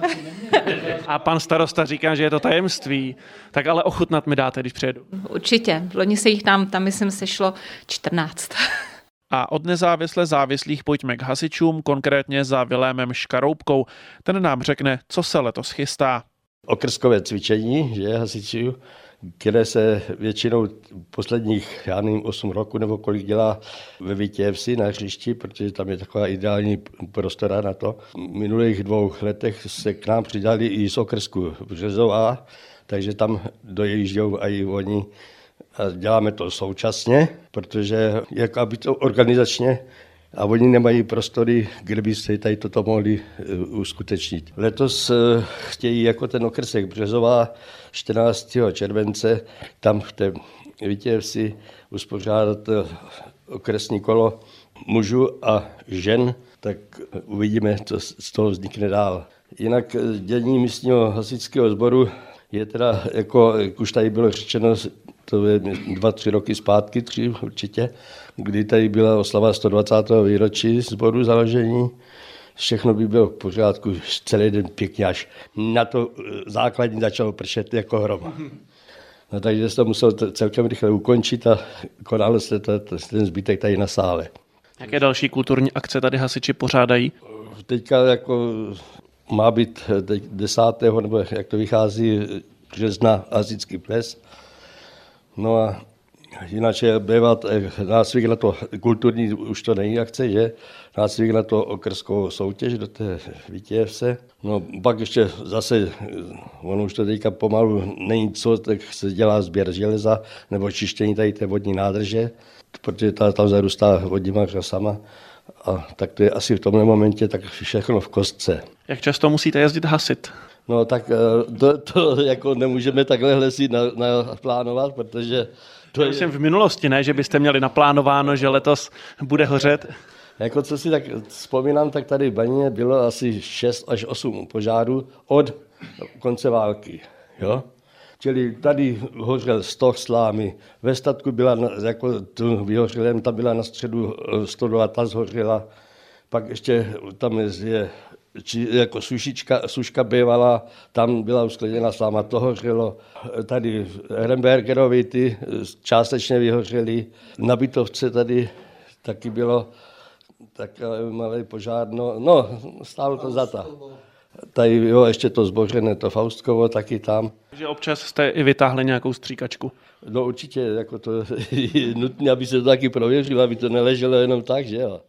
A pan starosta říká, že je to tajemství, tak ale ochutnat mi dáte, když přijedu. Určitě, loni se jich tam, tam myslím, sešlo čtrnáct. A od nezávisle závislých pojďme k hasičům, konkrétně za Vilémem Škaroupkou. Ten nám řekne, co se letos chystá. Okrskové cvičení, že hasičů, které se většinou posledních, já nevím, osm roku nebo kolik dělá ve Vítěvsi na hřišti, protože tam je taková ideální prostora na to. V minulých dvou letech se k nám přidali i z okrsku Březová, takže tam dojíždějí i oni. A děláme to současně, protože jak aby to organizačně, a oni nemají prostory, kde by se tady toto mohli uskutečnit. Letos chtějí jako ten okrsek Březová čtrnáctého července tam v té Vítěvsi uspořádat okresní kolo mužů a žen, tak uvidíme, co z toho vznikne dál. Jinak dění místního hasičského sboru je teda, jako jak už tady bylo řečeno, to je dva, tři roky zpátky, tři určitě, kdy tady byla oslava sto dvacátého výročí sboru založení. Všechno by bylo v pořádku, celý den pěkně, až na to základní začalo pršet jako hrom. No, takže se to muselo celkem rychle ukončit a konalo se to, ten zbytek tady na sále. Jaké další kulturní akce tady hasiči pořádají? Teďka jako má být teď desátého nebo jak to vychází, března hasičský ples. No a jinak bývá nácvik na to kulturní, už to není akce, že? Nácvik na to okrskovou soutěž do té Vítěvse. No pak ještě zase, ono už to teďka pomalu není co, tak se dělá sběr železa nebo čištění tady té vodní nádrže, protože ta, tam zarůstá vodníma sama. A tak to je asi v tomhle momentě tak všechno v kostce. Jak často musíte jezdit hasit? No tak to, to jako nemůžeme takhle si naplánovat, protože... To je... Myslím v minulosti, ne? Že byste měli naplánováno, že letos bude hořet? Jako co si tak vzpomínám, tak tady v Baníně bylo asi šest až osm požárů od konce války. Jo? Čili tady hořel stoh slámy, ve statku byla, jako tu vyhořelém, tam byla na středu stodola, ta zhořela, pak ještě tam je či jako sušička, suška bývala, tam byla uskleněná sláma, to hořelo. Tady Rembergerovi ty částečně vyhořely, na Bytovce tady taky bylo tak malý požár, no, no stálo to za to. Tady jo, ještě to zbořené, to Faustkovo, taky tam. Takže občas jste i vytáhli nějakou stříkačku? No určitě, jako to je nutné, aby se to taky prověřilo, aby to neleželo jenom tak, že jo.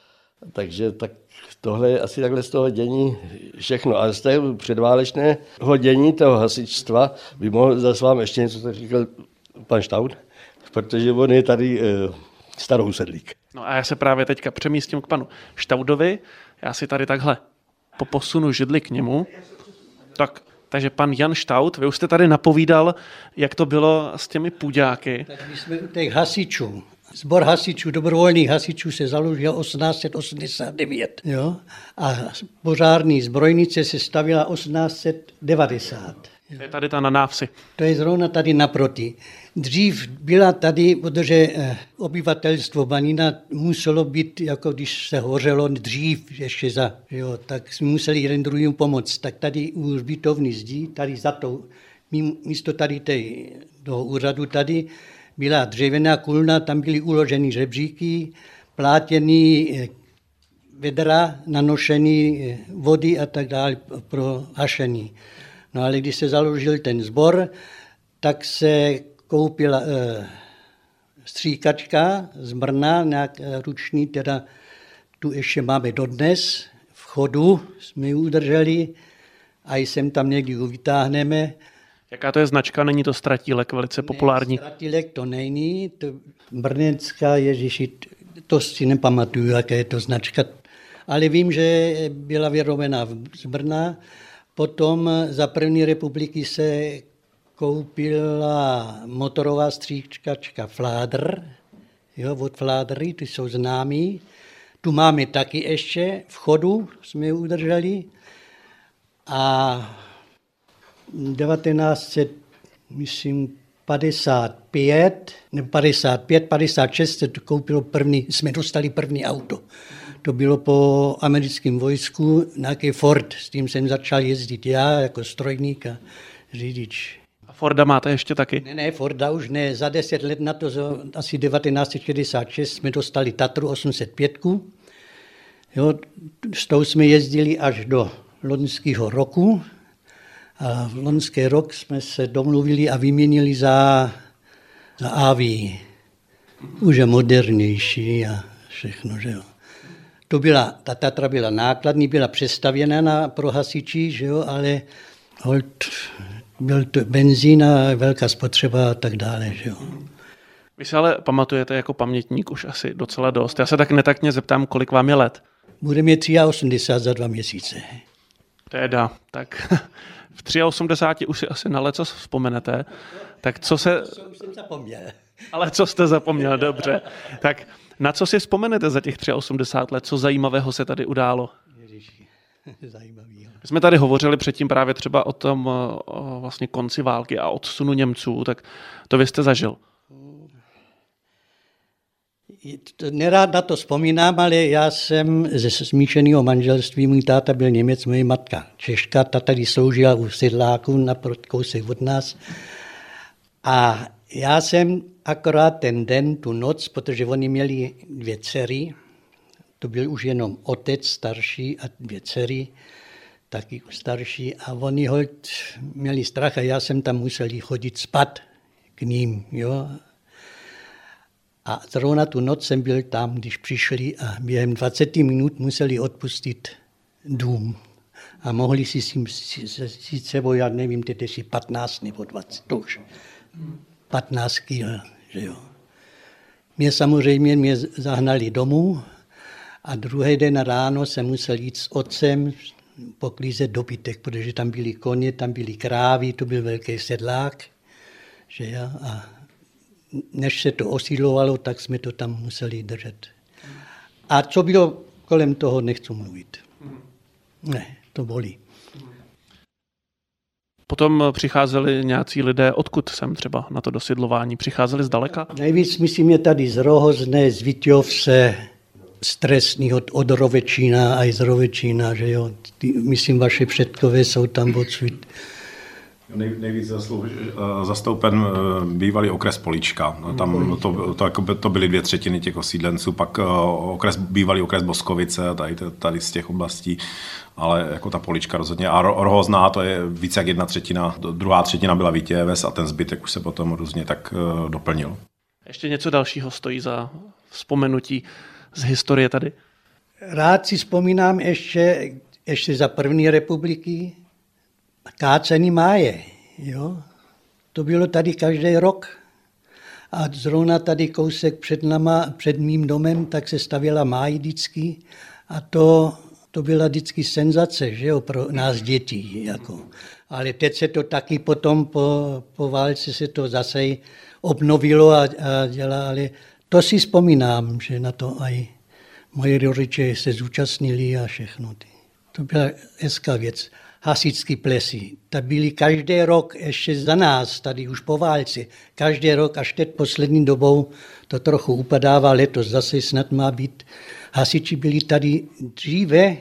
Takže tak tohle je asi takhle z toho dění všechno. A z toho předválečného dění toho hasičstva by mohl zase vám ještě něco, co říkal pan Štaud, protože on je tady Starou Sedlík. No a já se právě teďka přemístím k panu Štaudovi. Já si tady takhle poposunu židli k němu. Tak, takže pan Jan Štaud, vy už jste tady napovídal, jak to bylo s těmi půďáky. Tak my jsme u těch hasičů. Sbor hasičů, dobrovolných hasičů se založil osmnáct set osmdesát devět. Jo? A požární zbrojnice se stavila osmnáct set devadesát. To je tady ta na návsi. To je zrovna tady naproti. Dřív byla tady, protože obyvatelstvo Banína muselo být, jako když se hořelo dřív ještě za, jo, tak jsme museli jeden druhému pomoct. Tak tady u hřbitovny zdí, tady za to, místo tady tej, toho úřadu tady, byla dřevěná kulna, tam byly uloženy žebříky, plátěný vedra, nanošený vody a tak dále pro hašení. No ale když se založil ten sbor, tak se koupila e, stříkačka z Brna, nějak ruční, teda tu ještě máme dodnes, v chodu jsme ji udrželi a jsem tam někdy ji vytáhneme. Jaká to je značka? Není to Stratílek, velice populární? Ne, Stratílek to není, to brněnská, ježiši, to si nepamatuju, jaká je to značka, ale vím, že byla vyrobena z Brna. Potom za první republiky se koupila motorová stříkačka Fládr, jo, od Fládry, ty jsou známí. Tu máme taky ještě, v chodu jsme ji udrželi. A devatenáct set padesát pět, nebo padesát pět, padesát šest se to koupilo první, jsme dostali první auto. To bylo po americkém vojsku, nějaký Ford, s tím jsem začal jezdit já jako strojník a řidič. A Forda máte ještě taky? Ne, ne, Forda už ne. Za deset let na to, asi devatenáct set šedesát šest, jsme dostali Tatru osm set pět. Jo, s tou jsme jezdili až do loňského roku. A v loňský rok jsme se domluvili a vyměnili za, za A V I. Už je modernější a všechno, že jo. To byla, ta Tatra byla nákladní, byla přestavěna na, pro hasiči, že jo, ale hold, byl to benzín a velká spotřeba a tak dále. Že jo. Vy se ale pamatujete jako pamětník už asi docela dost. Já se tak netaktně zeptám, kolik vám je let. Bude mě osmdesát tři za dva měsíce. Teda, tak v osmdesáti tři už si asi na lecos vzpomenete. Tak co se... Už jsem zapomněl. Ale co jste zapomněl, dobře. Tak na co si vzpomenete za těch osmdesát tři let? Co zajímavého se tady událo? Ježiši, zajímavý. My jsme tady hovořili předtím právě třeba o tom o vlastně konci války a odsunu Němců, tak to vy jste zažil. Nerád na to vzpomínám, ale já jsem ze smíšeného manželství, můj táta byl Němec, moje matka Češka, ta tady sloužila u Sedláků na kousek od nás. A já jsem akorát ten den, tu noc, protože oni měli dvě dcery, to byl už jenom otec starší a dvě dcery, taky starší, a oni holt měli strach a já jsem tam musel chodit spát k ním, jo. A zrovna tu noc jsem byl tam, když přišli a během dvacet minut museli odpustit dům. A mohli si si sebou, já nevím, teď si patnáct nebo dvacet, to už patnáct kil, že jo. Mě samozřejmě mě zahnali domů a druhý den ráno jsem musel jít s otcem poklízet dobytek, protože tam byly koně, tam byly krávy, to byl velký sedlák, že jo. A než se to osídlovalo, tak jsme to tam museli držet. A co bylo kolem toho, nechci mluvit. Ne, to bolí. Potom přicházeli nějací lidé, odkud sem třeba na to dosidlování? Přicházeli zdaleka? Nejvíc myslím je tady z Rohozné, z Viťovce, z Trestního, od Rovečína a i z Rovečína, že jo. Ty, myslím, vaše předkové jsou tam odsud. Nej, nejvíc zasluž, zastoupen bývalý okres Políčka. Tam to, to, to, to byly dvě třetiny těch osídlenců, pak okres, bývalý okres Boskovice, tady, tady z těch oblastí, ale jako ta Políčka rozhodně. A Rohozná, to je více jak jedna třetina, druhá třetina byla Vítěves a ten zbytek už se potom různě tak doplnil. Ještě něco dalšího stojí za vzpomenutí z historie tady? Rád si vzpomínám ještě, ještě za první republiky, kácený máje, jo. To bylo tady každý rok. A zrovna tady kousek před nama, před mým domem, tak se stavěla máj vždycky a to, to byla vždycky senzace, že jo, pro nás dětí. Jako. Ale teď se to taky potom po, po válce se to zase obnovilo a, a dělá, ale to si vzpomínám, že na to aj moje rodiče se zúčastnili a všechno. To byla hezká věc. Hasičský plesy. Ta byly každý rok ještě za nás, tady už po válce. Každý rok, až teď poslední dobou to trochu upadává, letos zase snad má být. Hasiči byli tady dříve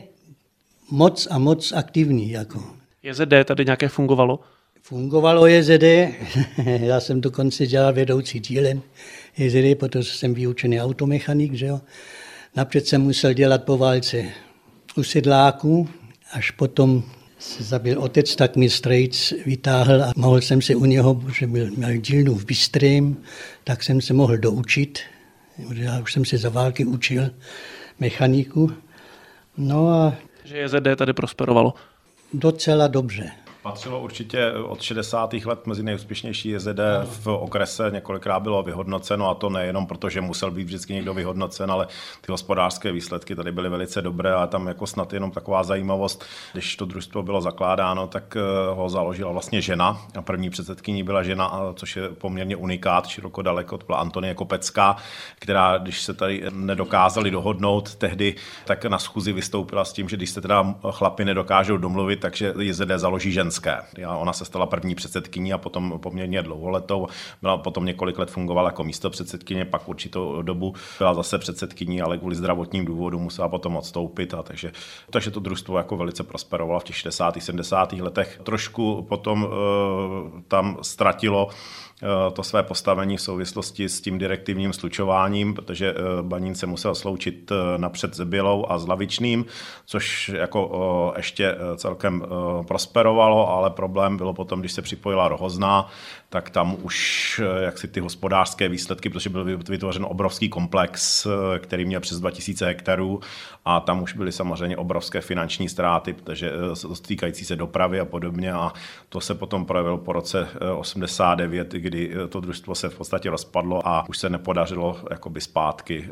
moc a moc aktivní. Jako. J Z D tady nějaké fungovalo? Fungovalo J Z D. Já jsem dokonce dělal vedoucí dílen J Z D, protože jsem vyučený automechanik. Že jo. Napřed jsem musel dělat po válce u sedláků, až potom se zabil otec, tak mi strejc vytáhl a mohl jsem se u něho, protože měl dílnu v Bystrém, tak jsem se mohl doučit. Já už jsem se za války učil mechaniku. No a že J Z D tady prosperovalo? Docela dobře. Patřilo určitě od šedesátých let mezi nejúspěšnější J Z D v okrese, několikrát bylo vyhodnoceno a to nejenom proto, že musel být vždycky někdo vyhodnocen, ale ty hospodářské výsledky tady byly velice dobré a tam jako snad jenom taková zajímavost, když to družstvo bylo zakládáno, tak ho založila vlastně žena a první předsedkyní byla žena, což je poměrně unikát, široko daleko, to byla Antonie Kopecká, která, když se tady nedokázali dohodnout tehdy, tak na schůzi vystoupila s tím, že když se teda chlapi nedokážou domluvit, takže J Z D založí žen. A ona se stala první předsedkyní a potom poměrně dlouholetou. Byla potom několik let fungovala jako místopředsedkyně, pak určitou dobu byla zase předsedkyní, ale kvůli zdravotním důvodům musela potom odstoupit. A takže, takže to družstvo jako velice prosperovalo v těch šedesátých sedmdesátých letech. Trošku potom uh, tam ztratilo to své postavení v souvislosti s tím direktivním slučováním, protože Banín se musel sloučit napřed s Bělou a s Lavičným, což jako ještě celkem prosperovalo, ale problém bylo potom, když se připojila Rohozná, tak tam už jaksi ty hospodářské výsledky, protože byl vytvořen obrovský komplex, který měl přes dva tisíce hektarů a tam už byly samozřejmě obrovské finanční ztráty, protože týkající se dopravy a podobně a to se potom projevilo po roce osmdesát devět, kdy to družstvo se v podstatě rozpadlo a už se nepodařilo jakoby zpátky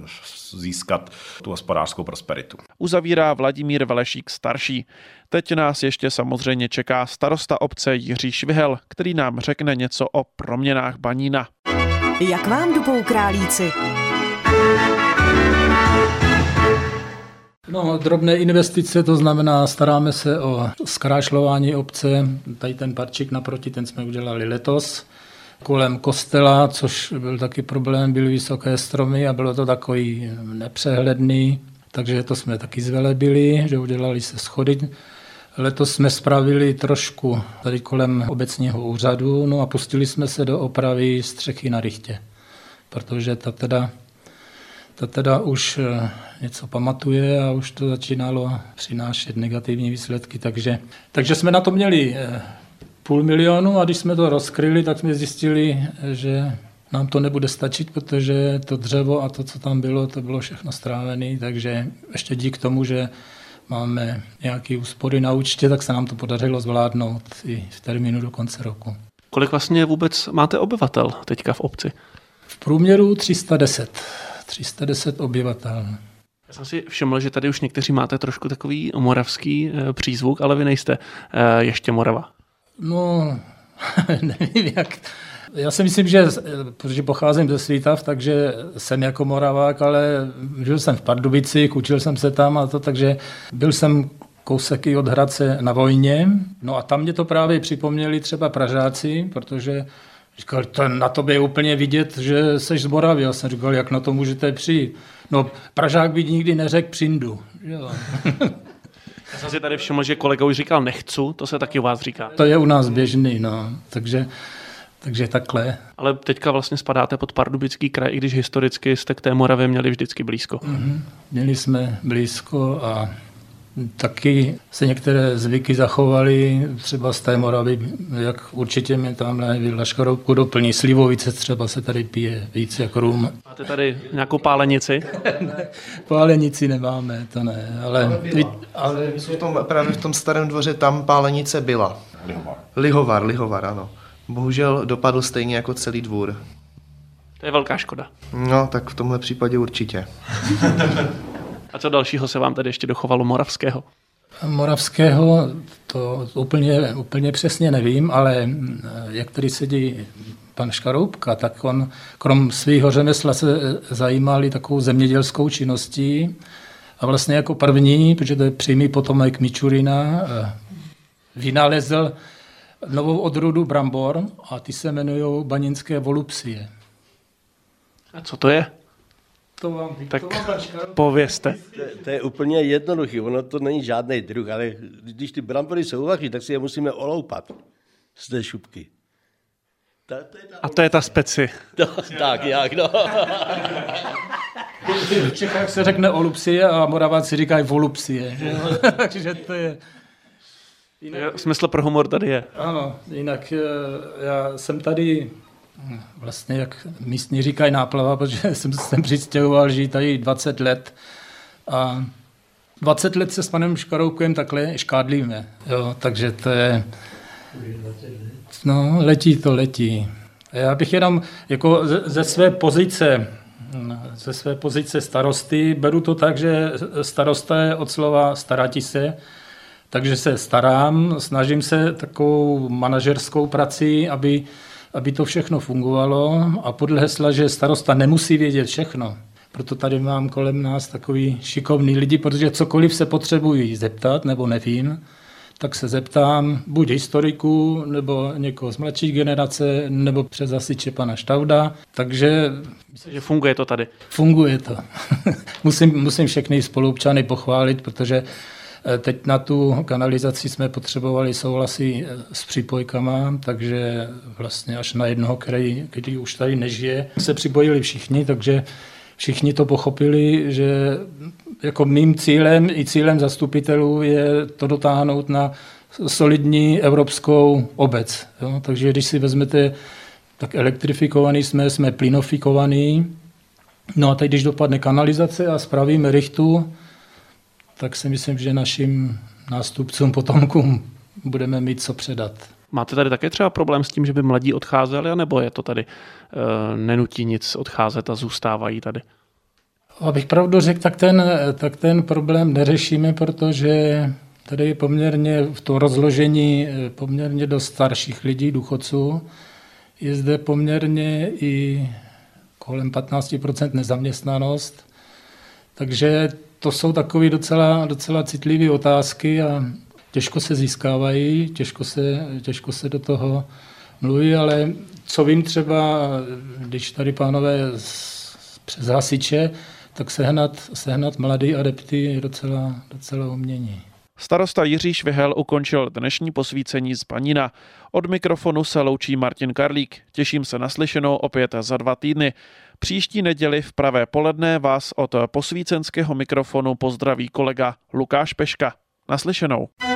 získat tu hospodářskou prosperitu. Uzavírá Vladimír Velešík starší. Teď nás ještě samozřejmě čeká starosta obce Jiří Švihel, který nám řekne něco o proměnách Banína. Jak vám dupou králíci? No, drobné investice, to znamená, staráme se o zkrášlování obce. Tady ten parčík naproti, ten jsme udělali letos. Kolem kostela, což byl taky problém, byly vysoké stromy a bylo to takový nepřehledný, takže to jsme taky zvelebili, že udělali se schody. Letos jsme spravili trošku tady kolem obecního úřadu, no a pustili jsme se do opravy střechy na Rychtě, protože ta teda, ta teda už něco pamatuje a už to začínalo přinášet negativní výsledky, takže, takže jsme na to měli půl milionu a když jsme to rozkryli, tak jsme zjistili, že nám to nebude stačit, protože to dřevo a to, co tam bylo, to bylo všechno strávené, takže ještě dík tomu, že máme nějaké úspory na účtě, tak se nám to podařilo zvládnout i v termínu do konce roku. Kolik vlastně vůbec máte obyvatel teďka v obci? V průměru tři sta deset. tři sta deset obyvatel. Já jsem si všiml, že tady už někteří máte trošku takový moravský přízvuk, ale vy nejste ještě Morava. No, nevím jak. Já si myslím, že, protože pocházím ze Svitav, takže jsem jako Moravák, ale žil jsem v Pardubicích, učil jsem se tam a to, takže byl jsem kousek i od Hradce na vojně. No a tam mě to právě připomněli třeba Pražáci, protože říkal, to na tobě je úplně vidět, že seš z Moravy. Já jsem říkal, jak na to můžete přijít. No, Pražák by nikdy neřekl přindu. Jo. Já jsem si tady všiml, že kolega už říkal nechcu, to se taky u vás říká. To je u nás běžný, no, takže, takže takhle. Ale teďka vlastně spadáte pod Pardubický kraj, i když historicky jste k té Moravě měli vždycky blízko. Mm-hmm. Měli jsme blízko a taky se některé zvyky zachovaly, třeba z té Moravy, jak určitě mi tam Vila Škarobku doplní. Slivovice třeba se tady pije víc jak rum. Máte tady nějakou pálenici? Ne, pálenici nemáme, to ne, ale... Ale, ale v tom, právě v tom starém dvoře tam pálenice byla. Lihovar. Lihovar, Lihovar, ano. Bohužel dopadl stejně jako celý dvůr. To je velká škoda. No, tak v tomhle případě určitě. A co dalšího se vám tady ještě dochovalo moravského? Moravského to úplně, úplně přesně nevím, ale jak tady sedí pan Škaroubka, tak on krom svého řemesla se zajímal i takovou zemědělskou činností a vlastně jako první, protože to je přímý potomek Mičurina, vynalezl novou odrůdu brambor a ty se jmenují baninské volupsie. A co to je? To vám, tak to vám povězte. To, to je úplně jednoduchý, ono to není žádný druh, ale když ty brambory jsou vaří, tak si je musíme oloupat z té šupky. Ta, to ta... A to je ta speci. No, tak, jak, no. V Čechách se řekne olupsie a Moraváci říkají volupsie. Takže to je... Jinak... Smysl pro humor tady je. Ano, jinak já jsem tady, vlastně jak místní říkají náplava, protože jsem se přistěhoval žít tady dvacet let a dvacet let se s panem Škaroubkem takhle škádlíme, jo, takže to je... No, letí to, letí. Já bych jenom jako ze, ze své pozice, ze své pozice starosty, beru to tak, že starosta je od slova starati se, takže se starám, snažím se takovou manažerskou prací, aby, aby to všechno fungovalo a podle hesla, že starosta nemusí vědět všechno. Proto tady mám kolem nás takový šikovný lidi, protože cokoliv se potřebují zeptat, nebo nevím, tak se zeptám buď historiků, nebo někoho z mladší generace, nebo přes hasiče pana Štauda. Takže... Myslím, že funguje to tady. Funguje to. musím, musím všechny spoluobčany pochválit, protože teď na tu kanalizaci jsme potřebovali souhlasy s připojkama, takže vlastně až na jednoho, který, který už tady nežije, se připojili všichni, takže všichni to pochopili, že jako mým cílem i cílem zastupitelů je to dotáhnout na solidní evropskou obec. Jo? Takže když si vezmete, tak elektrifikovaný jsme, jsme plynofikovaný. No a teď, když dopadne kanalizace a spravíme rychtu, tak si myslím, že našim nástupcům, potomkům budeme mít co předat. Máte tady také třeba problém s tím, že by mladí odcházeli, anebo je to tady e, nenutí nic odcházet a zůstávají tady? Abych pravdu řekl, tak ten, tak ten problém neřešíme, protože tady je poměrně v tom rozložení poměrně dost starších lidí, důchodců. Je zde poměrně i kolem patnáct procent nezaměstnanost, takže to jsou takové docela, docela citlivé otázky a těžko se získávají, těžko se, těžko se do toho mluví, ale co vím třeba, když tady pánové přes hasiče, tak sehnat, sehnat mladý adepty je docela, docela umění. Starosta Jiří Švihel ukončil dnešní posvícení z Banína. Od mikrofonu se loučí Martin Karlík. Těším se na slyšenou opět za dva týdny. Příští neděli v pravé poledne vás od posvícenského mikrofonu pozdraví kolega Lukáš Peška. Naslyšenou.